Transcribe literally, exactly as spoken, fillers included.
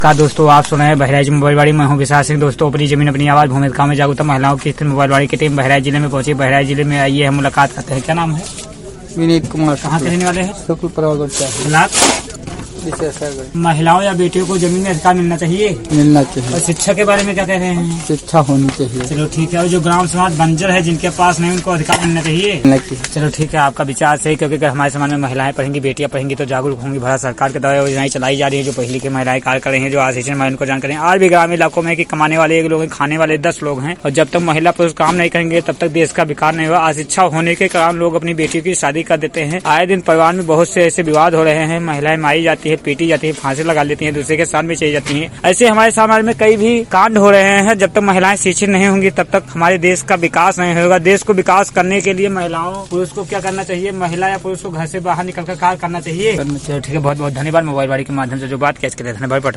का दोस्तों आप सुना है बहराइच मोबाइलवाड़ी में हूँ विशाल सिंह। दोस्तों अपनी जमीन अपनी आवाज भूमि काम में जागरूकता महिलाओं की स्थिति मोबाइलवाड़ी की टीम बहराइच जिले में पहुंची। बहराइच जिले में आइए हम मुलाकात करते हैं। क्या नाम है? विनीत कुमार। कहाँ के रहने वाले हैं? शुक्ल प्रभाकर चाहिए। महिलाओं या बेटियों को जमीन में अधिकार मिलना चाहिए मिलना चाहिए। और शिक्षा के बारे में क्या कह रहे हैं? शिक्षा होनी चाहिए। चलो ठीक है। और जो ग्राम समाज बंजर है जिनके पास नहीं उनको अधिकार मिलना चाहिए। चलो ठीक है, आपका विचार सही, क्योंकि अगर हमारे समाज में महिलाएं पढ़ेंगी बेटियां पढ़ेंगी तो जागरूक होंगी। भारत सरकार के द्वारा योजनाएं चलाई जा रही है जो पहली की महिलाएं कार्य कर रही है, जो आज शिक्षण में उनको जानकारी आज भी ग्रामीण इलाकों में कि कमाने वाले एक लोग खाने वाले दस लोग हैं, और जब तक महिला पुरुष काम नहीं करेंगे तब तक देश का विकास नहीं होगा। अशिक्षा होने के कारण लोग अपनी बेटियों की शादी कर देते हैं। आए दिन परिवार में बहुत से ऐसे विवाद हो रहे हैं, महिलाएं मारी जाती है, पीटी जाती है, फांसी लगा लेती हैं, दूसरे के साथ में चली जाती हैं। ऐसे हमारे समाज में कई भी कांड हो रहे हैं। जब तक महिलाएं शिक्षित नहीं होंगी तब तक हमारे देश का विकास नहीं होगा। देश को विकास करने के लिए महिलाओं पुरुष को क्या करना चाहिए? महिला या पुरुष को घर से बाहर निकलकर कार्य करना चाहिए। ठीक है, बहुत बहुत धन्यवाद। मोबाइलवाड़ी के माध्यम से जो बात किया इसके लिए धन्यवाद।